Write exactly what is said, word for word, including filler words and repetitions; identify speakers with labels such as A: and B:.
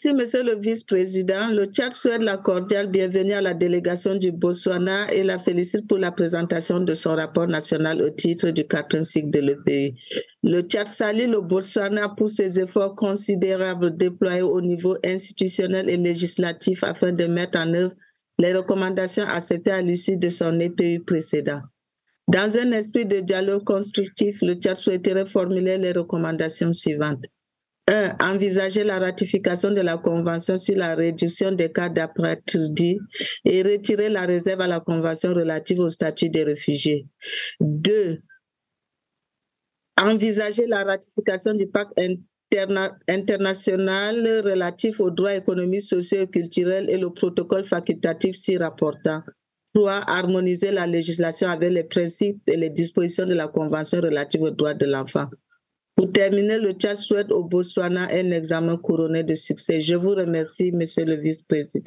A: Merci, Monsieur le Vice-président. Le Tchad souhaite la cordiale bienvenue à la délégation du Botswana et la félicite pour la présentation de son rapport national au titre du quatrième cycle de l'E P I. Le Tchad salue le Botswana pour ses efforts considérables déployés au niveau institutionnel et législatif afin de mettre en œuvre les recommandations acceptées à l'issue de son E P I précédent. Dans un esprit de dialogue constructif, le Tchad souhaiterait formuler les recommandations suivantes. un. Envisager la ratification de la Convention sur la réduction des cas d'apatrides et retirer la réserve à la Convention relative au statut des réfugiés. deux. Envisager la ratification du pacte interna international relatif aux droits économiques, sociaux et culturels et le protocole facultatif s'y rapportant. trois. Harmoniser la législation avec les principes et les dispositions de la Convention relative aux droits de l'enfant. Pour terminer, le Tchad souhaite au Botswana un examen couronné de succès. Je vous remercie, Monsieur le Vice-président.